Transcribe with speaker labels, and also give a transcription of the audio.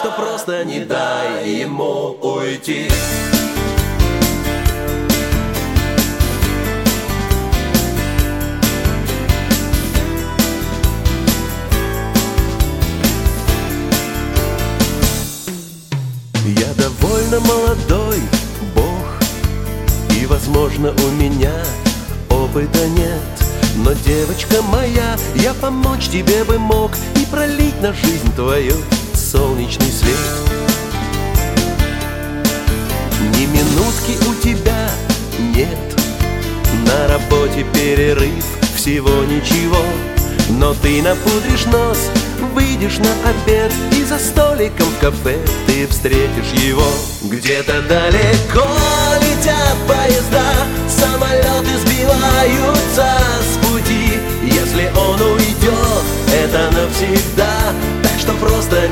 Speaker 1: что просто не дай ему уйти. Я довольно молодой бог, и, возможно, у меня опыта нет. Но, девочка моя, я помочь тебе бы мог и пролить на жизнь твою солнечный свет. Ни минутки у тебя нет, на работе перерыв, всего ничего. Но ты напудришь нос, выйдешь на обед, и за столиком в кафе ты встретишь его. Где-то далеко летят поезда, самолеты сбиваются с пути. Если он уйдет, это навсегда, так что просто